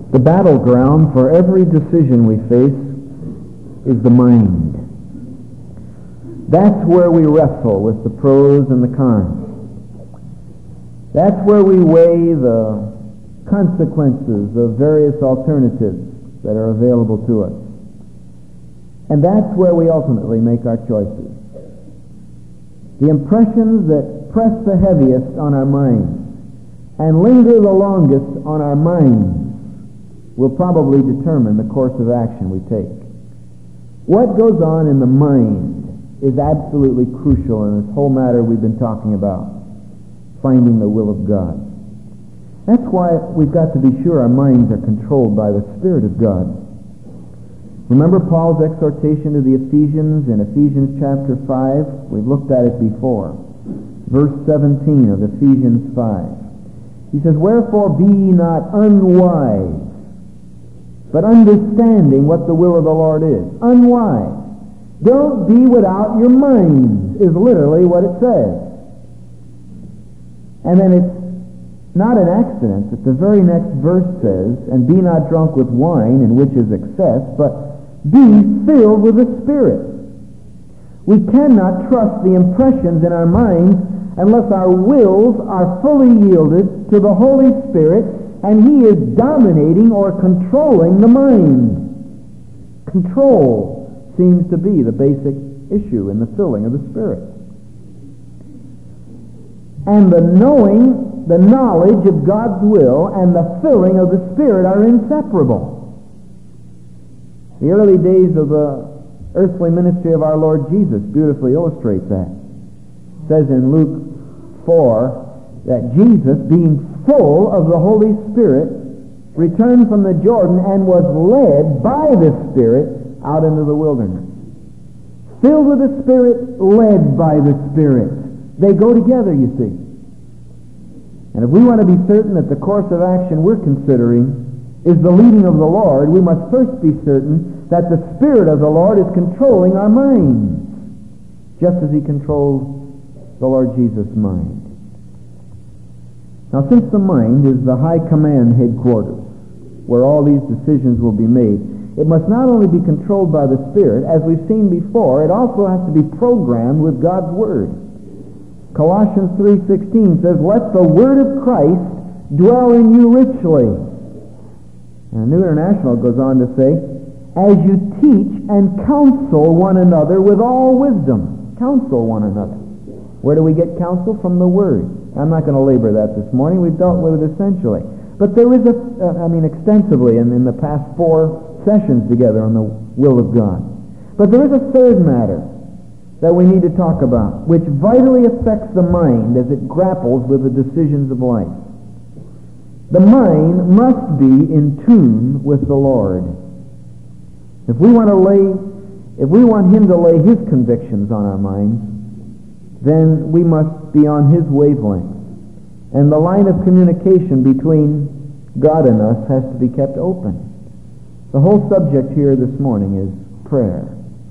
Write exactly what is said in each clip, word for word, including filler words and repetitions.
The battleground for every decision we face is the mind. That's where we wrestle with the pros and the cons. That's where we weigh the consequences of various alternatives that are available to us. And that's where we ultimately make our choices. The impressions that press the heaviest on our minds and linger the longest on our minds will probably determine the course of action we take. What goes on in the mind is absolutely crucial in this whole matter we've been talking about, finding the will of God. That's why we've got to be sure our minds are controlled by the Spirit of God. Remember Paul's exhortation to the Ephesians in Ephesians chapter five? We've looked at it before. Verse seventeen of Ephesians five. He says, "Wherefore be ye not unwise, but understanding what the will of the Lord is." Unwise. Don't be without your minds, is literally what it says. And then it's not an accident that the very next verse says, "And be not drunk with wine, in which is excess, but be filled with the Spirit." We cannot trust the impressions in our minds unless our wills are fully yielded to the Holy Spirit and He is dominating or controlling the mind. Control seems to be the basic issue in the filling of the Spirit. And the knowing, the knowledge of God's will and the filling of the Spirit are inseparable. The early days of the earthly ministry of our Lord Jesus beautifully illustrate that. It says in Luke four that Jesus, being full of the Holy Spirit, returned from the Jordan and was led by the Spirit out into the wilderness. Filled with the Spirit, led by the Spirit. They go together, you see. And if we want to be certain that the course of action we're considering is the leading of the Lord, we must first be certain that the Spirit of the Lord is controlling our minds, just as He controlled the Lord Jesus' mind. Now, since the mind is the high command headquarters, where all these decisions will be made, it must not only be controlled by the Spirit, as we've seen before, it also has to be programmed with God's Word. Colossians three sixteen says, "Let the Word of Christ dwell in you richly." And the New International goes on to say, "As you teach and counsel one another with all wisdom." Counsel one another. Where do we get counsel? From the Word. I'm not going to labor that this morning. We've dealt with it essentially. But there is a, uh, I mean extensively in, in the past four sessions together on the will of God. But there is a third matter that we need to talk about, which vitally affects the mind as it grapples with the decisions of life. The mind must be in tune with the Lord. If we want to lay, if we want Him to lay His convictions on our minds, then we must be on His wavelength. And the line of communication between God and us has to be kept open. The whole subject here this morning is prayer.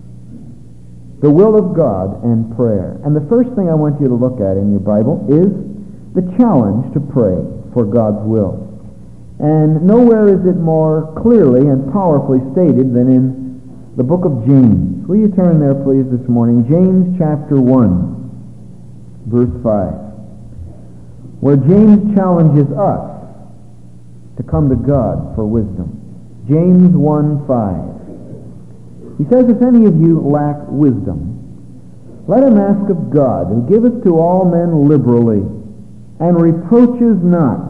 The will of God and prayer. And the first thing I want you to look at in your Bible is the challenge to pray for God's will. And nowhere is it more clearly and powerfully stated than in the book of James. Will you turn there, please, this morning? James chapter one, verse five, where James challenges us to come to God for wisdom. James one five. He says, "If any of you lack wisdom, let him ask of God, who giveth to all men liberally, and reproaches not."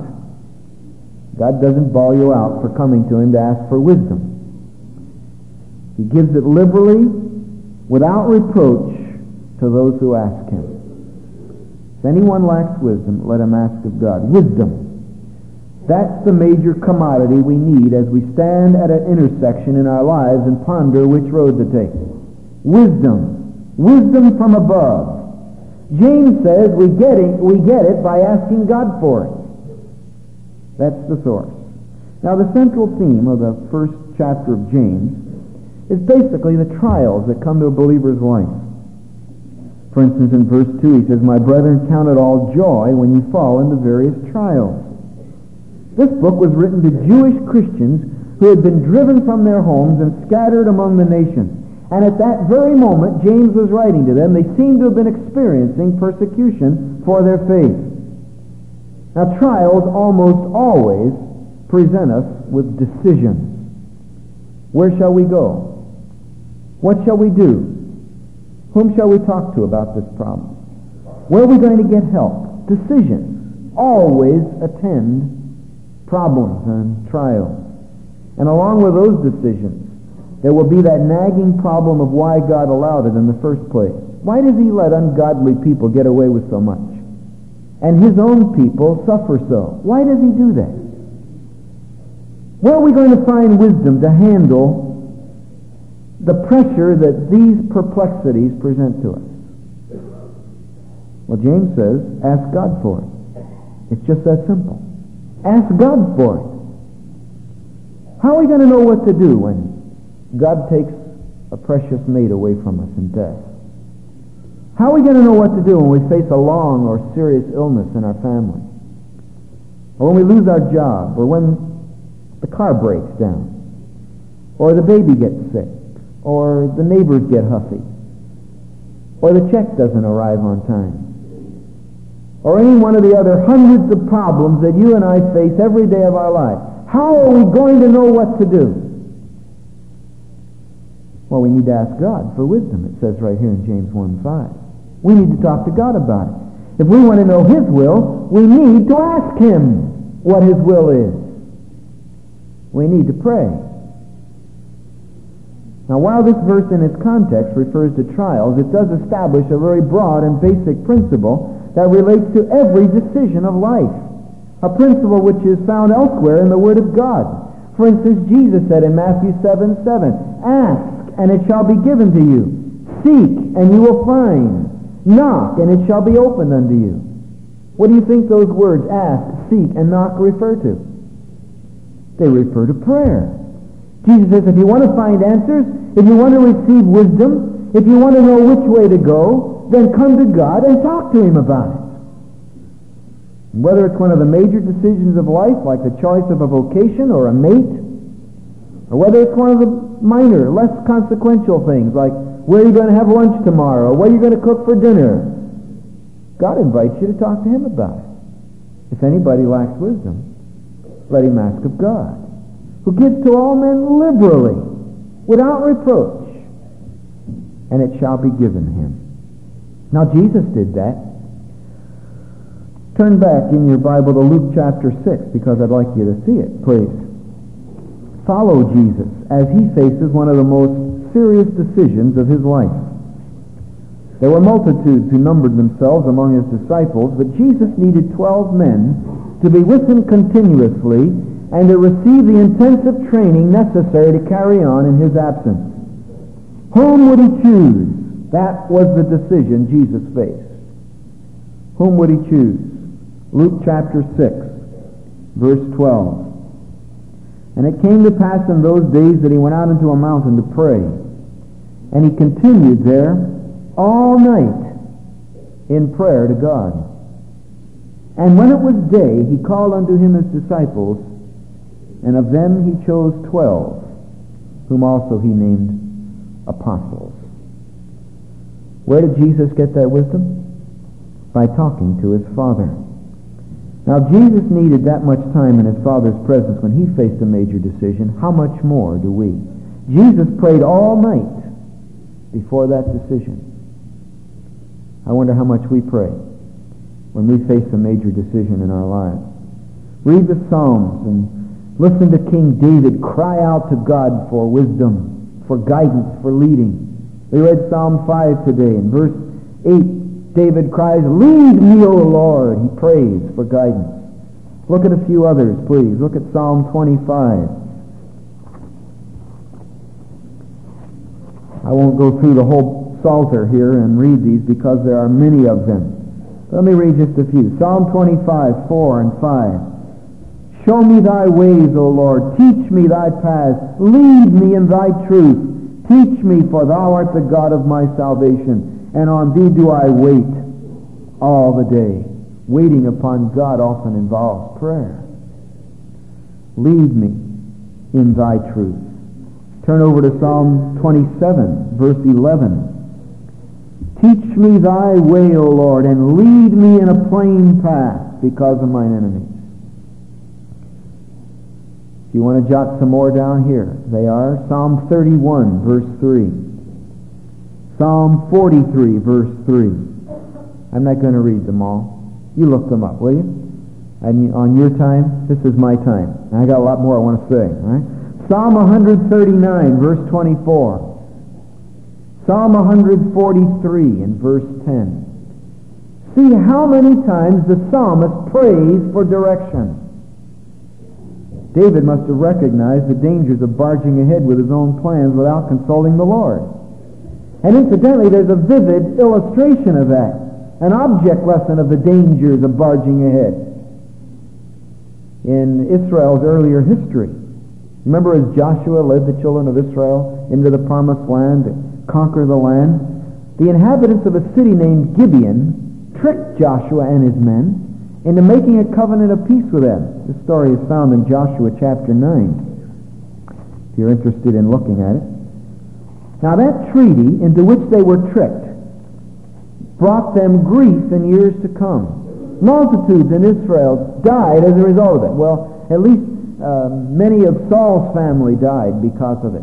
God doesn't bawl you out for coming to Him to ask for wisdom. He gives it liberally, without reproach, to those who ask Him. If anyone lacks wisdom, let him ask of God. Wisdom. That's the major commodity we need as we stand at an intersection in our lives and ponder which road to take. Wisdom. Wisdom from above. James says we get it, we get it by asking God for it. That's the source. Now, the central theme of the first chapter of James is basically the trials that come to a believer's life. For instance, in verse two, he says, "My brethren, count it all joy when you fall into various trials." This book was written to Jewish Christians who had been driven from their homes and scattered among the nations. And at that very moment, James was writing to them. They seemed to have been experiencing persecution for their faith. Now, trials almost always present us with decisions. Where shall we go? What shall we do? Whom shall we talk to about this problem? Where are we going to get help? Decisions always attend problems and trials. And along with those decisions, there will be that nagging problem of why God allowed it in the first place. Why does he let ungodly people get away with so much? And his own people suffer so. Why does he do that? Where are we going to find wisdom to handle the pressure that these perplexities present to us? Well, James says, ask God for it. It's just that simple. Ask God for it. How are we going to know what to do when God takes a precious mate away from us in death? How are we going to know what to do when we face a long or serious illness in our family? Or when we lose our job? Or when the car breaks down? Or the baby gets sick? Or the neighbors get huffy? Or the check doesn't arrive on time? Or any one of the other hundreds of problems that you and I face every day of our life? How are we going to know what to do? Well, we need to ask God for wisdom, it says right here in James one five. We need to talk to God about it. If we want to know his will, we need to ask him what his will is. We need to pray. Now, while this verse in its context refers to trials, it does establish a very broad and basic principle that relates to every decision of life. A principle which is found elsewhere in the Word of God. For instance, Jesus said in Matthew seven seven, ask, and it shall be given to you. Seek, and you will find. Knock, and it shall be opened unto you. What do you think those words, ask, seek, and knock, refer to? They refer to prayer. Jesus says, if you want to find answers, if you want to receive wisdom, if you want to know which way to go, then come to God and talk to him about it. Whether it's one of the major decisions of life, like the choice of a vocation or a mate, or whether it's one of the minor, less consequential things, like where are you going to have lunch tomorrow, or what are you going to cook for dinner, God invites you to talk to him about it. If anybody lacks wisdom, let him ask of God, who gives to all men liberally, without reproach, and it shall be given him. Now, Jesus did that. Turn back in your Bible to Luke chapter six, because I'd like you to see it, please. Follow Jesus as he faces one of the most serious decisions of his life. There were multitudes who numbered themselves among his disciples, but Jesus needed twelve men to be with him continuously and to receive the intensive training necessary to carry on in his absence. Whom would he choose? That was the decision Jesus faced. Whom would he choose? Luke chapter six, verse twelve. And it came to pass in those days that he went out into a mountain to pray. And he continued there all night in prayer to God. And when it was day, he called unto him his disciples, and of them he chose twelve, whom also he named apostles. Where did Jesus get that wisdom? By talking to his Father. Now, Jesus needed that much time in his Father's presence when he faced a major decision. How much more do we? Jesus prayed all night before that decision. I wonder how much we pray when we face a major decision in our lives. Read the Psalms and listen to King David cry out to God for wisdom, for guidance, for leading. We read Psalm five today. In verse eight, David cries, lead me, O Lord. He prays for guidance. Look at a few others, please. Look at Psalm twenty-five. I won't go through the whole Psalter here and read these because there are many of them. Let me read just a few. Psalm twenty-five, four and five. Show me thy ways, O Lord. Teach me thy paths. Lead me in thy truth. Teach me, for thou art the God of my salvation. And on thee do I wait all the day. Waiting upon God often involves prayer. Lead me in thy truth. Turn over to Psalm twenty-seven, verse eleven. Teach me thy way, O Lord, and lead me in a plain path because of mine enemies. If you want to jot some more down here, they are Psalm thirty-one, verse three. Psalm forty-three, verse three. I'm not going to read them all. You look them up, will you? And on your time, this is my time. And I got a lot more I want to say. All right? Psalm one thirty-nine, verse twenty-four. Psalm one forty-three and verse ten. See how many times the psalmist prays for direction. David must have recognized the dangers of barging ahead with his own plans without consulting the Lord. And incidentally, there's a vivid illustration of that, an object lesson of the dangers of barging ahead in Israel's earlier history. Remember as Joshua led the children of Israel into the promised land to conquer the land, the inhabitants of a city named Gibeon tricked Joshua and his men into making a covenant of peace with them. This story is found in Joshua chapter nine, if you're interested in looking at it. Now that treaty into which they were tricked brought them grief in years to come. Multitudes in Israel died as a result of it. Well, at least uh, many of Saul's family died because of it.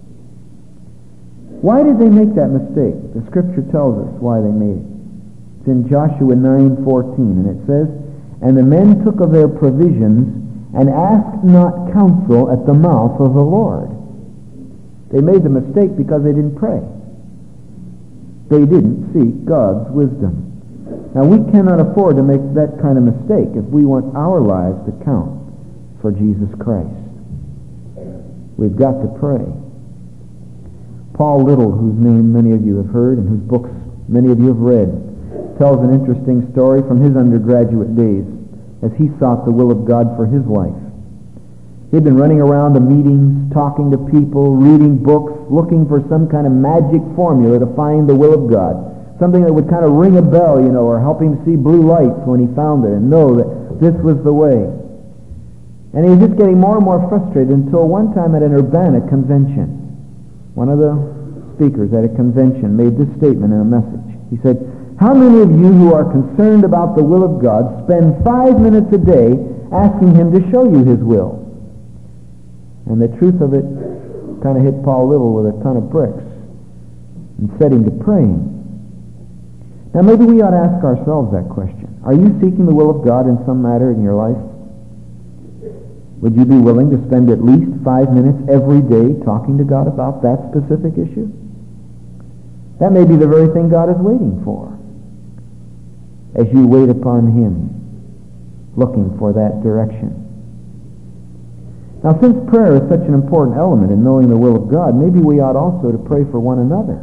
Why did they make that mistake? The scripture tells us why they made it. It's in Joshua nine fourteen, and it says, "And the men took of their provisions, and asked not counsel at the mouth of the Lord." They made the mistake because they didn't pray. They didn't seek God's wisdom. Now, we cannot afford to make that kind of mistake if we want our lives to count for Jesus Christ. We've got to pray. Paul Little, whose name many of you have heard and whose books many of you have read, tells an interesting story from his undergraduate days as he sought the will of God for his life. He'd been running around to meetings, talking to people, reading books, looking for some kind of magic formula to find the will of God. Something that would kind of ring a bell, you know, or help him see blue lights when he found it and know that this was the way. And he was just getting more and more frustrated until one time at an Urbana convention, one of the speakers at a convention made this statement in a message. He said, "How many of you who are concerned about the will of God spend five minutes a day asking Him to show you His will?" And the truth of it kind of hit Paul Little with a ton of bricks and set him to praying. Now maybe we ought to ask ourselves that question. Are you seeking the will of God in some matter in your life? Would you be willing to spend at least five minutes every day talking to God about that specific issue? That may be the very thing God is waiting for as you wait upon Him, looking for that direction. Now, since prayer is such an important element in knowing the will of God, maybe we ought also to pray for one another.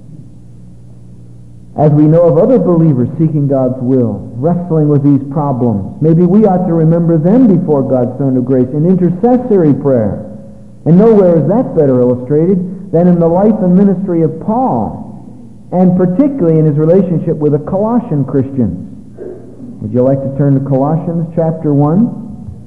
As we know of other believers seeking God's will, wrestling with these problems, maybe we ought to remember them before God's throne of grace in intercessory prayer. And nowhere is that better illustrated than in the life and ministry of Paul, and particularly in his relationship with the Colossian Christians. Would you like to turn to Colossians chapter one?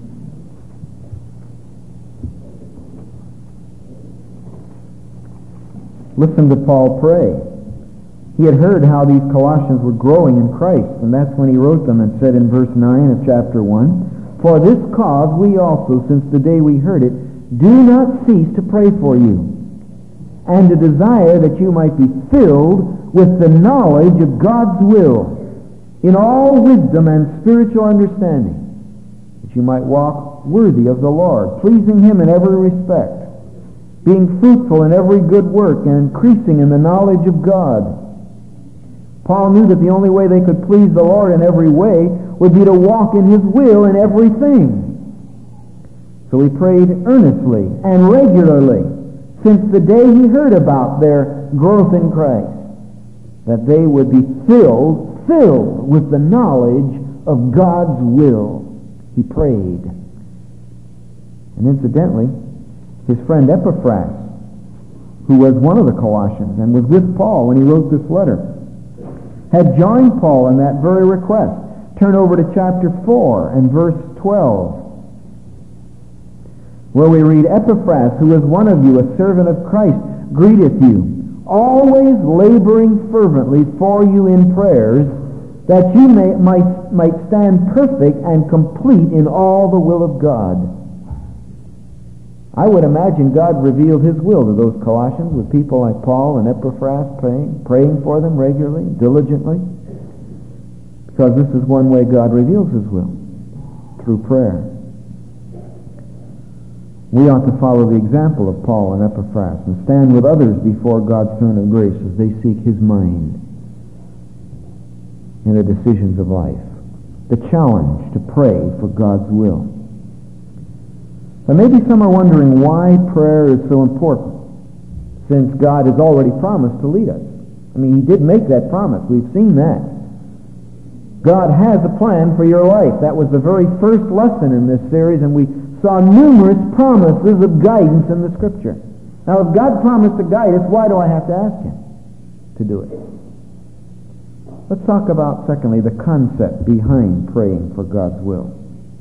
Listen to Paul pray. He had heard how these Colossians were growing in Christ, and that's when he wrote them and said in verse nine of chapter one, "For this cause we also, since the day we heard it, do not cease to pray for you, and to desire that you might be filled with the knowledge of God's will, in all wisdom and spiritual understanding, that you might walk worthy of the Lord, pleasing Him in every respect, being fruitful in every good work and increasing in the knowledge of God." Paul knew that the only way they could please the Lord in every way would be to walk in His will in everything. So he prayed earnestly and regularly since the day he heard about their growth in Christ, that they would be filled, filled with the knowledge of God's will. He prayed. And incidentally, his friend Epaphras, who was one of the Colossians and was with Paul when he wrote this letter, had joined Paul in that very request. Turn over to chapter four and verse twelve. where we read, Epaphras, who is one of you, a servant of Christ, greeteth you, always laboring fervently for you in prayers, that you may, might, might stand perfect and complete in all the will of God. I would imagine God revealed his will to those Colossians with people like Paul and Epaphras praying, praying for them regularly, diligently, because this is one way God reveals his will, through prayer. We ought to follow the example of Paul and Epaphras and stand with others before God's throne of grace as they seek his mind in the decisions of life. The challenge to pray for God's will. But maybe some are wondering why prayer is so important, since God has already promised to lead us. I mean, he did make that promise. We've seen that. God has a plan for your life. That was the very first lesson in this series, and we saw numerous promises of guidance in the Scripture. Now, if God promised to guide us, why do I have to ask him to do it? Let's talk about, secondly, the concept behind praying for God's will.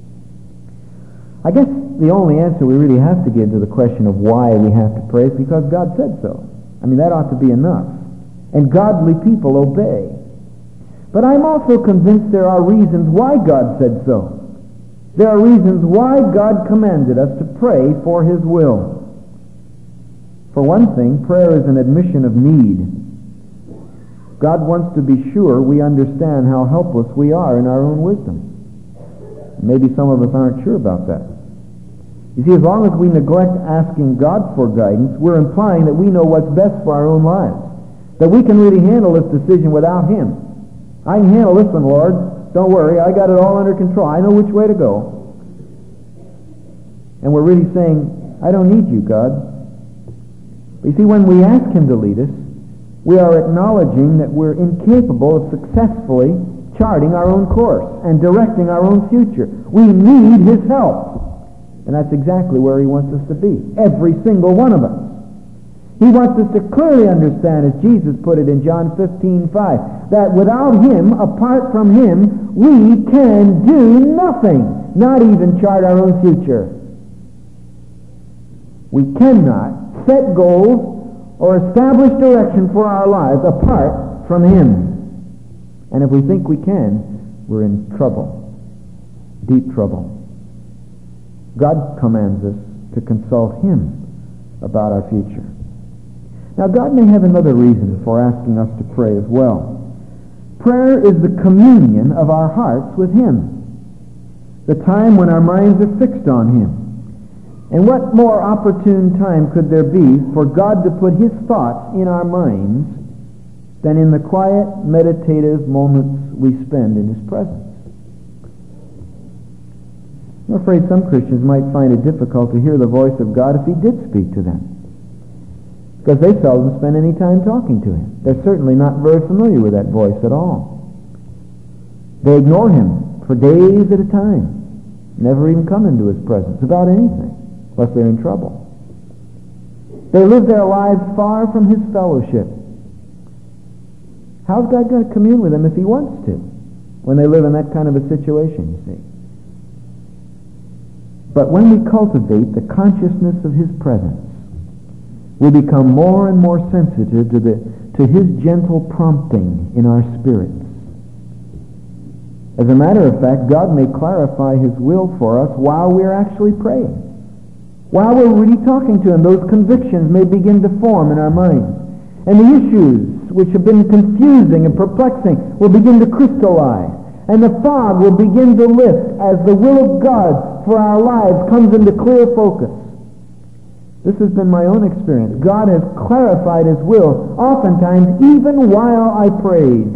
I guess the only answer we really have to give to the question of why we have to pray is because God said so. I mean, that ought to be enough. And godly people obey. But I'm also convinced there are reasons why God said so. There are reasons why God commanded us to pray for his will. For one thing, prayer is an admission of need. God wants to be sure we understand how helpless we are in our own wisdom. Maybe some of us aren't sure about that. You see, as long as we neglect asking God for guidance, we're implying that we know what's best for our own lives, that we can really handle this decision without him. I can handle this one, Lord. Don't worry, I got it all under control. I know which way to go. And we're really saying, I don't need you, God. But you see, when we ask him to lead us, we are acknowledging that we're incapable of successfully charting our own course and directing our own future. We need his help. And that's exactly where he wants us to be. Every single one of us. He wants us to clearly understand, as Jesus put it in John fifteen five, that without him, apart from him, we can do nothing, not even chart our own future. We cannot set goals or establish direction for our lives apart from him. And if we think we can, we're in trouble, deep trouble. God commands us to consult him about our future. Now, God may have another reason for asking us to pray as well. Prayer is the communion of our hearts with him, the time when our minds are fixed on him. And what more opportune time could there be for God to put his thoughts in our minds than in the quiet, meditative moments we spend in his presence? I'm afraid some Christians might find it difficult to hear the voice of God if he did speak to them, because they seldom spend any time talking to him. They're certainly not very familiar with that voice at all. They ignore him for days at a time, never even come into his presence about anything, unless they're in trouble. They live their lives far from his fellowship. How's God going to commune with them if he wants to, when they live in that kind of a situation, you see? But when we cultivate the consciousness of his presence, we become more and more sensitive to the to his gentle prompting in our spirits. As a matter of fact, God may clarify his will for us while we're actually praying. While we're really talking to him, those convictions may begin to form in our minds. And the issues which have been confusing and perplexing will begin to crystallize. And the fog will begin to lift as the will of God for our lives comes into clear focus. This has been my own experience. God has clarified his will, oftentimes even while I prayed.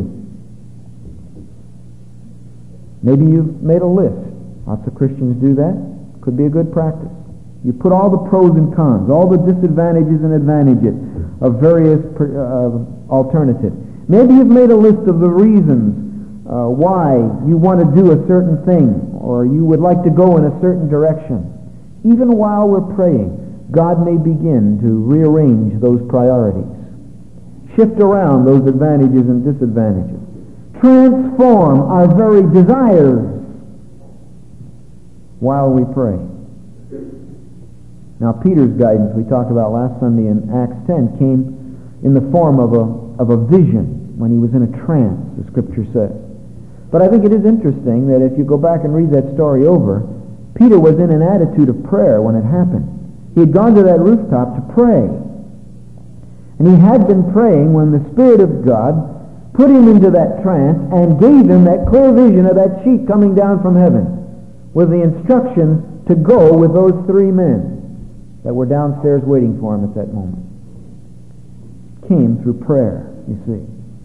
Maybe you've made a list. Lots of Christians do that. Could be a good practice. You put all the pros and cons, all the disadvantages and advantages of various uh, alternatives. Maybe you've made a list of the reasons uh, why you want to do a certain thing, or you would like to go in a certain direction. Even while we're praying, God may begin to rearrange those priorities, shift around those advantages and disadvantages, transform our very desires while we pray. Now, Peter's guidance, we talked about last Sunday in Acts ten, came in the form of a, of a vision when he was in a trance, the Scripture says. But I think it is interesting that if you go back and read that story over, Peter was in an attitude of prayer when it happened. He had gone to that rooftop to pray. And he had been praying when the Spirit of God put him into that trance and gave him that clear vision of that sheet coming down from heaven with the instructions to go with those three men that were downstairs waiting for him at that moment. Came through prayer, you see.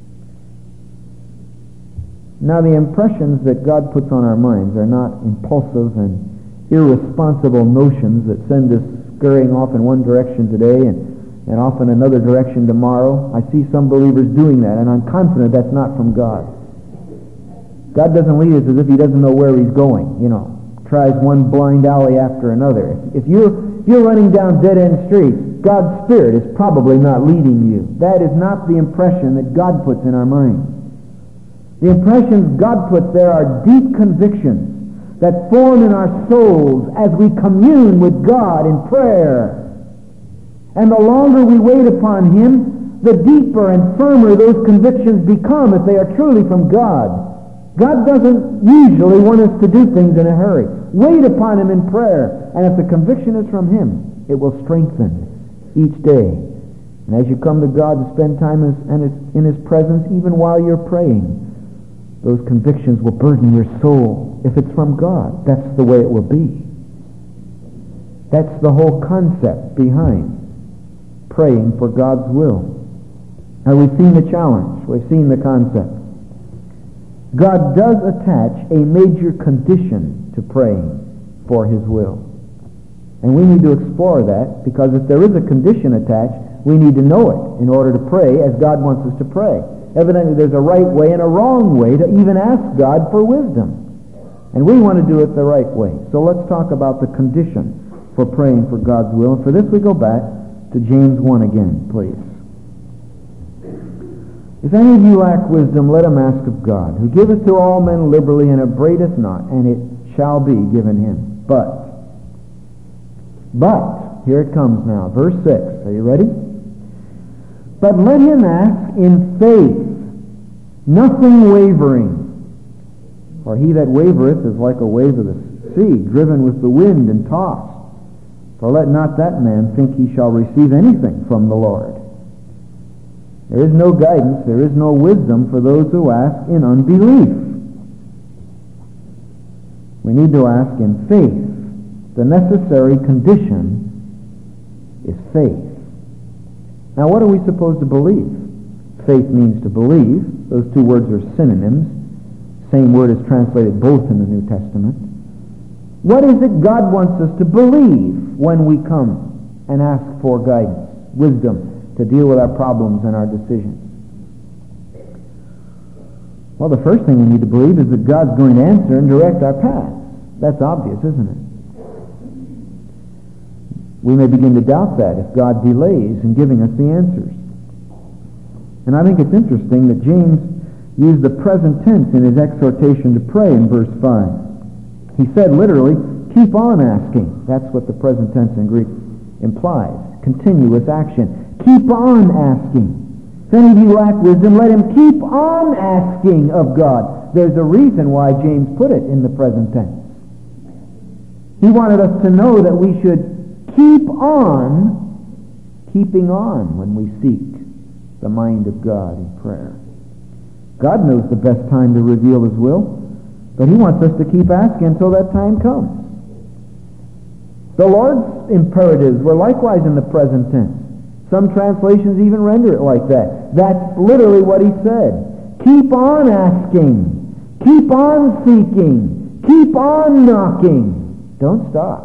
Now, the impressions that God puts on our minds are not impulsive and irresponsible notions that send us scurrying off in one direction today and, and off in another direction tomorrow. I see some believers doing that, and I'm confident that's not from God. God doesn't lead us as if he doesn't know where he's going, you know. Tries one blind alley after another. If, if you're if you're running down dead-end streets, God's Spirit is probably not leading you. That is not the impression that God puts in our minds. The impressions God puts there are deep convictions that form in our souls as we commune with God in prayer. And the longer we wait upon him, the deeper and firmer those convictions become if they are truly from God. God doesn't usually want us to do things in a hurry. Wait upon him in prayer, and if the conviction is from him, it will strengthen each day. And as you come to God to spend time in his presence, even while you're praying, those convictions will burden your soul. If it's from God, that's the way it will be. That's the whole concept behind praying for God's will. Now, we've seen the challenge. We've seen the concept. God does attach a major condition to praying for his will. And we need to explore that, because if there is a condition attached, we need to know it in order to pray as God wants us to pray. Evidently, there's a right way and a wrong way to even ask God for wisdom. And we want to do it the right way. So let's talk about the condition for praying for God's will. And for this, we go back to James one again, please. If any of you lack wisdom, let him ask of God, who giveth to all men liberally and upbraideth not, and it shall be given him. But, but, here it comes now, verse six. Are you ready? But let him ask in faith, nothing wavering. For he that wavereth is like a wave of the sea, driven with the wind and tossed. For let not that man think he shall receive anything from the Lord. There is no guidance, there is no wisdom for those who ask in unbelief. We need to ask in faith. The necessary condition is faith. Now, what are we supposed to believe? Faith means to believe. Those two words are synonyms. Same word is translated both in the New Testament. What is it God wants us to believe when we come and ask for guidance, wisdom, to deal with our problems and our decisions? Well, the first thing we need to believe is that God's going to answer and direct our path. That's obvious, isn't it? We may begin to doubt that if God delays in giving us the answers. And I think it's interesting that James used the present tense in his exhortation to pray in verse five. He said literally, keep on asking. That's what the present tense in Greek implies. Continuous action. Keep on asking. If any of you lack wisdom, let him keep on asking of God. There's a reason why James put it in the present tense. He wanted us to know that we should keep on keeping on when we seek the mind of God in prayer. God knows the best time to reveal his will, but he wants us to keep asking until that time comes. The Lord's imperatives were likewise in the present tense. Some translations even render it like that. That's literally what he said. Keep on asking. Keep on seeking. Keep on knocking. Don't stop.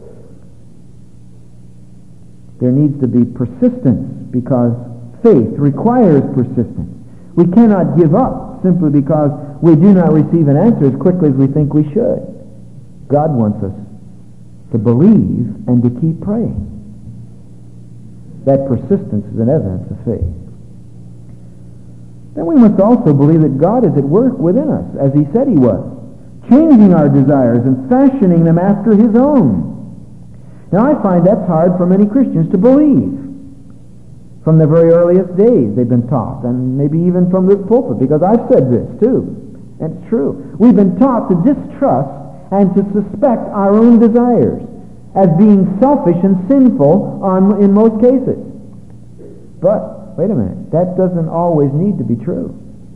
There needs to be persistence, because faith requires persistence. We cannot give up simply because we do not receive an answer as quickly as we think we should. God wants us to believe and to keep praying. That persistence is an evidence of faith. Then we must also believe that God is at work within us, as he said he was, changing our desires and fashioning them after his own. Now, I find that's hard for many Christians to believe. From the very earliest days they've been taught, and maybe even from this pulpit, because I've said this too, and it's true. We've been taught to distrust and to suspect our own desires as being selfish and sinful on, in most cases. But, wait a minute, that doesn't always need to be true.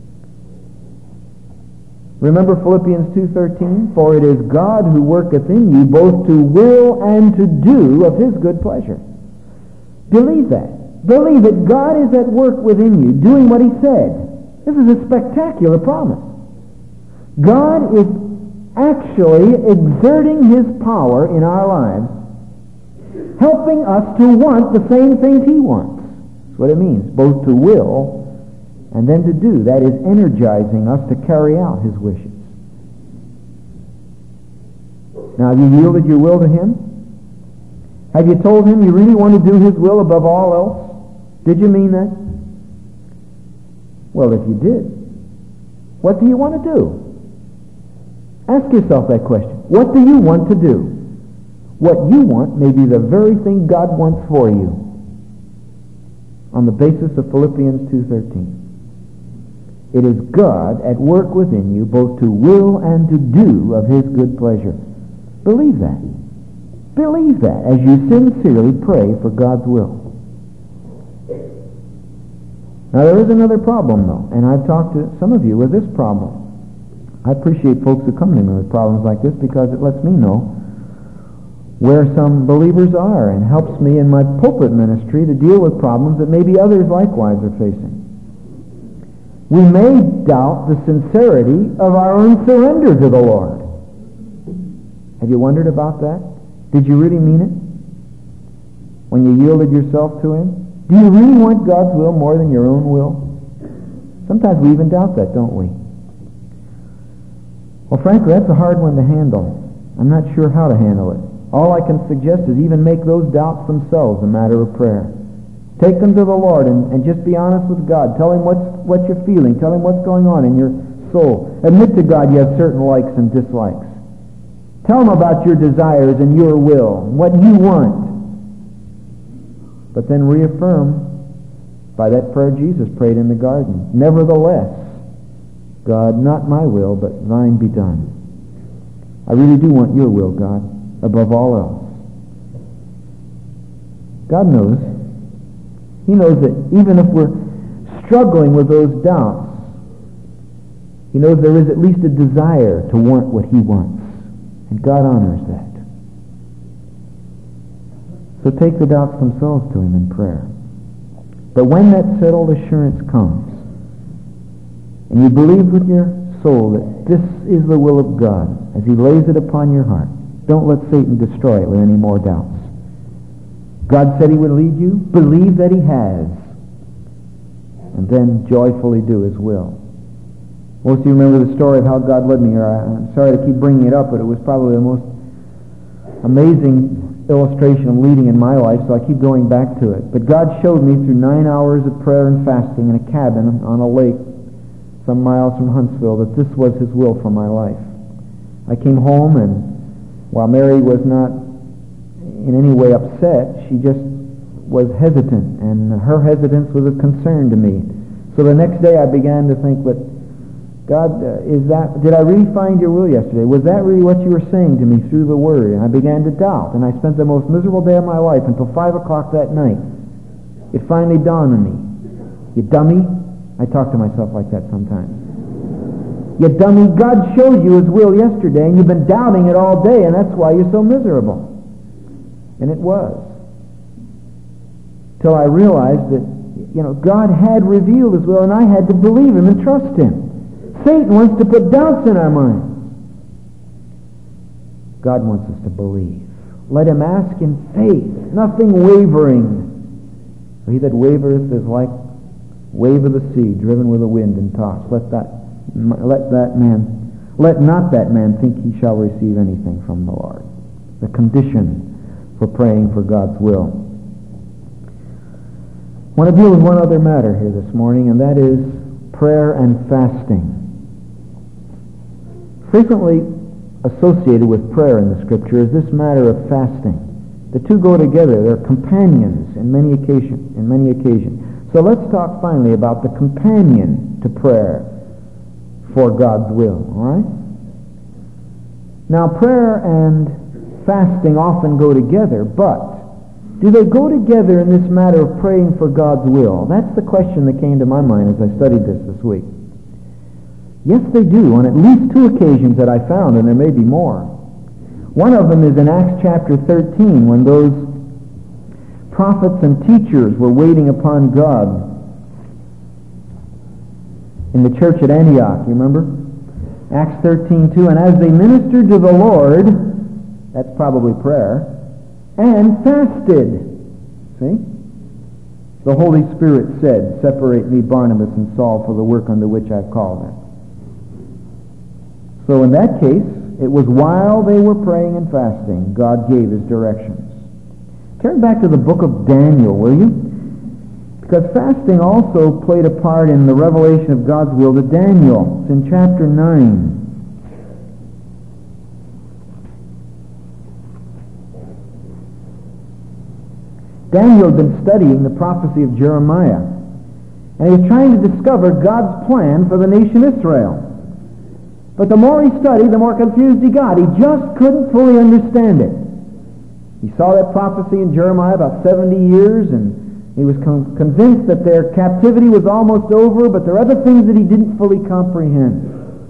Remember Philippians two thirteen? For it is God who worketh in you both to will and to do of his good pleasure. Believe that. Believe that God is at work within you, doing what he said. This is a spectacular promise. God is actually exerting his power in our lives, helping us to want the same things he wants. That's what it means, both to will and then to do. That is energizing us to carry out his wishes. Now, have you yielded your will to him? Have you told him you really want to do his will above all else? Did you mean that? Well, if you did, what do you want to do? Ask yourself that question. What do you want to do? What you want may be the very thing God wants for you, on the basis of Philippians two thirteen. It is God at work within you both to will and to do of his good pleasure. Believe that. Believe that as you sincerely pray for God's will. Now, there is another problem, though, and I've talked to some of you with this problem. I appreciate folks who come to me with problems like this because it lets me know where some believers are and helps me in my pulpit ministry to deal with problems that maybe others likewise are facing. We may doubt the sincerity of our own surrender to the Lord. Have you wondered about that? Did you really mean it when you yielded yourself to him? Do you really want God's will more than your own will? Sometimes we even doubt that, don't we? Well, frankly, that's a hard one to handle. I'm not sure how to handle it. All I can suggest is even make those doubts themselves a matter of prayer. Take them to the Lord and, and just be honest with God. Tell him what's, what you're feeling. Tell him what's going on in your soul. Admit to God you have certain likes and dislikes. Tell him about your desires and your will, what you want. But then reaffirm by that prayer Jesus prayed in the garden. Nevertheless, God, not my will, but thine be done. I really do want your will, God, above all else. God knows. He knows that even if we're struggling with those doubts, he knows there is at least a desire to want what he wants. And God honors that. So take the doubts themselves to him in prayer. But when that settled assurance comes, and you believe with your soul that this is the will of God, as he lays it upon your heart, don't let Satan destroy it with any more doubts. God said he would lead you. Believe that he has. And then joyfully do his will. Most of you remember the story of how God led me here. I'm sorry to keep bringing it up, but it was probably the most amazing illustration of leading in my life, so I keep going back to it. But God showed me through nine hours of prayer and fasting in a cabin on a lake some miles from Huntsville that this was his will for my life. I came home, and while Mary was not in any way upset, she just was hesitant, and her hesitance was a concern to me. So the next day I began to think, but God, uh, is that, did I really find your will yesterday? Was that really what you were saying to me through the Word? And I began to doubt, and I spent the most miserable day of my life until five o'clock that night. It finally dawned on me. You dummy. I talk to myself like that sometimes. You dummy, God showed you his will yesterday, and you've been doubting it all day, and that's why you're so miserable. And it was. Till I realized that, you know, God had revealed his will, and I had to believe him and trust him. Satan wants to put doubts in our minds. God wants us to believe. Let him ask in faith, nothing wavering. For he that wavereth is like wave of the sea, driven with the wind and tossed. Let that, let that man, let not that man think he shall receive anything from the Lord. The condition for praying for God's will. I want to deal with one other matter here this morning, and that is prayer and fasting. Frequently associated with prayer in the Scripture is this matter of fasting. The two go together. They're companions in many occasions. In many occasions. So let's talk finally about the companion to prayer for God's will. All right? Now, prayer and fasting often go together, but do they go together in this matter of praying for God's will? That's the question that came to my mind as I studied this this week. Yes, they do, on at least two occasions that I found, and there may be more. One of them is in Acts chapter thirteen, when those prophets and teachers were waiting upon God in the church at Antioch, you remember? Acts thirteen two, and as they ministered to the Lord, that's probably prayer, and fasted. See? The Holy Spirit said, "Separate me, Barnabas and Saul, for the work unto which I've called them." So in that case, it was while they were praying and fasting, God gave his directions. Turn back to the book of Daniel, will you? Because fasting also played a part in the revelation of God's will to Daniel. It's in chapter nine. Daniel had been studying the prophecy of Jeremiah, and he was trying to discover God's plan for the nation Israel. But the more he studied, the more confused he got. He just couldn't fully understand it. He saw that prophecy in Jeremiah about seventy years, and he was con- convinced that their captivity was almost over, but there are other things that he didn't fully comprehend.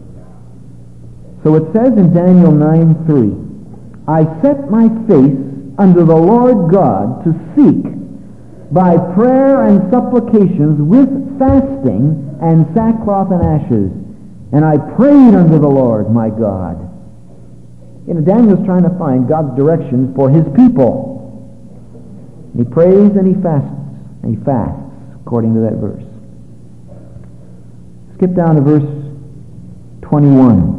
So it says in Daniel nine three, "I set my face unto the Lord God to seek by prayer and supplications with fasting and sackcloth and ashes. And I prayed unto the Lord my God." You know, Daniel's trying to find God's directions for his people. He prays and he fasts, and he fasts, according to that verse. Skip down to verse twenty-one.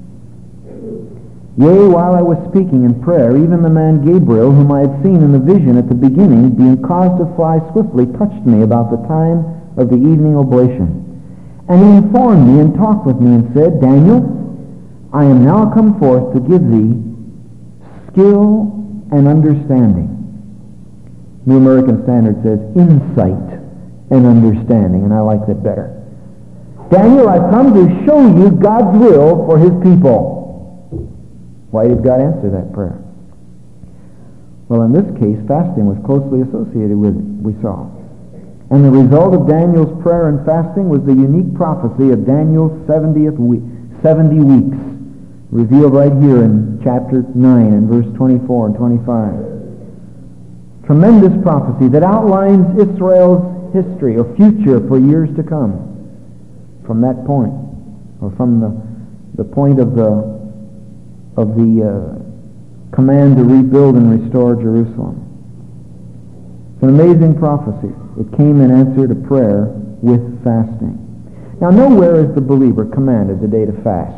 "Yea, while I was speaking in prayer, even the man Gabriel, whom I had seen in the vision at the beginning, being caused to fly swiftly, touched me about the time of the evening oblation. And he informed me and talked with me and said, Daniel, I am now come forth to give thee skill and understanding." New American Standard says insight and understanding, and I like that better. "Daniel, I've come to show you God's will for his people." Why did God answer that prayer? Well, in this case, fasting was closely associated with it, we saw. And the result of Daniel's prayer and fasting was the unique prophecy of Daniel's seventieth week, seventy weeks, revealed right here in chapter nine and verse twenty-four and twenty-five. Tremendous prophecy that outlines Israel's history or future for years to come from that point, or from the, the point of the of the uh, command to rebuild and restore Jerusalem. It's an amazing prophecy. It came in answer to prayer with fasting. Now, nowhere is the believer commanded today to fast.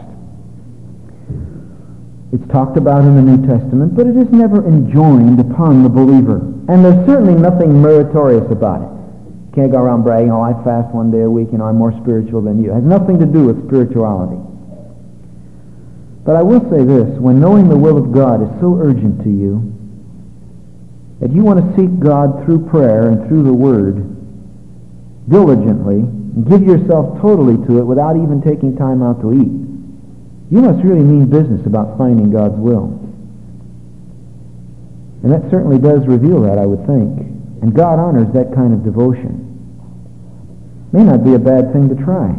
It's talked about in the New Testament, but it is never enjoined upon the believer. And there's certainly nothing meritorious about it. You can't go around bragging, "Oh, I fast one day a week, and I'm more spiritual than you." It has nothing to do with spirituality. But I will say this, when knowing the will of God is so urgent to you that you want to seek God through prayer and through the Word diligently and give yourself totally to it without even taking time out to eat, you must really mean business about finding God's will. And that certainly does reveal that, I would think. And God honors that kind of devotion. May not be a bad thing to try.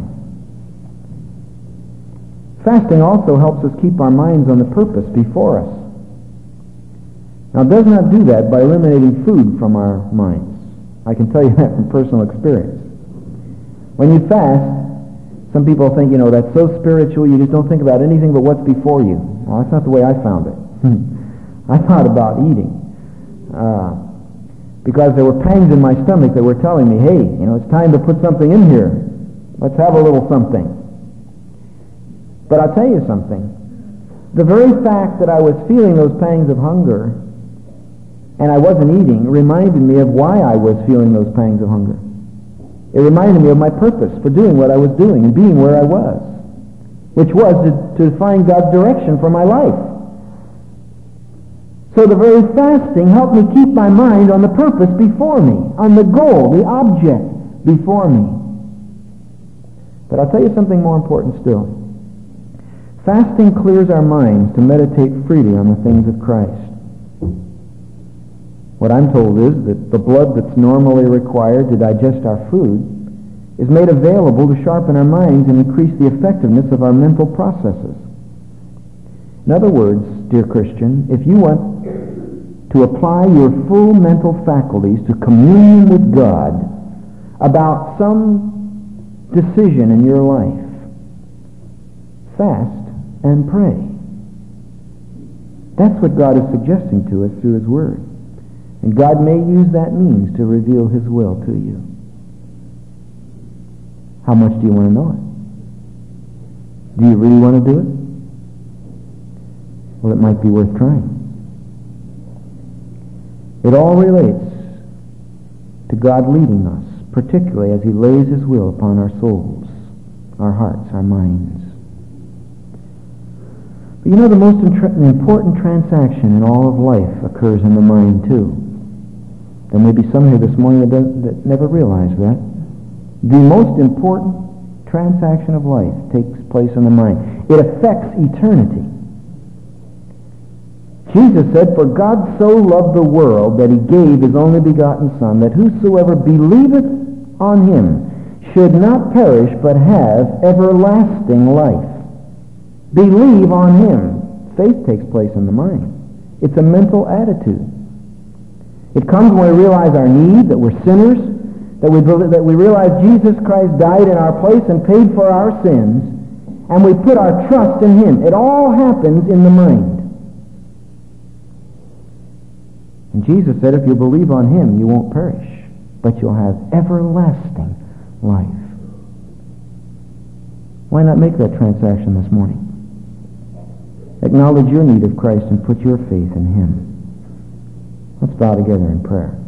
Fasting also helps us keep our minds on the purpose before us. Now, it does not do that by eliminating food from our minds. I can tell you that from personal experience. When you fast, some people think, you know, that's so spiritual, you just don't think about anything but what's before you. Well, that's not the way I found it. I thought about eating. Uh, because there were pangs in my stomach that were telling me, hey, you know, it's time to put something in here. Let's have a little something. But I'll tell you something. The very fact that I was feeling those pangs of hunger and I wasn't eating reminded me of why I was feeling those pangs of hunger. It reminded me of my purpose for doing what I was doing and being where I was, which was to, to find God's direction for my life. So the very fasting helped me keep my mind on the purpose before me, on the goal, the object before me. But I'll tell you something more important still. Fasting clears our minds to meditate freely on the things of Christ. What I'm told is that the blood that's normally required to digest our food is made available to sharpen our minds and increase the effectiveness of our mental processes. In other words, dear Christian, if you want to apply your full mental faculties to communion with God about some decision in your life, fast and pray. That's what God is suggesting to us through His Word. And God may use that means to reveal His will to you. How much do you want to know it? Do you really want to do it? Well, it might be worth trying. It all relates to God leading us, particularly as He lays His will upon our souls, our hearts, our minds. But you know, the most intra- important transaction in all of life occurs in the mind, too. There may be some here this morning that, does, that never realized that. The most important transaction of life takes place in the mind. It affects eternity. Jesus said, "For God so loved the world that He gave His only begotten Son, that whosoever believeth on Him should not perish but have everlasting life." Believe on Him. Faith takes place in the mind. It's a mental attitude. It comes when we realize our need, that we're sinners, that we, that we realize Jesus Christ died in our place and paid for our sins, and we put our trust in Him. It all happens in the mind. And Jesus said, if you believe on Him, you won't perish, but you'll have everlasting life. Why not make that transaction this morning? Acknowledge your need of Christ and put your faith in Him. Let's bow together in prayer.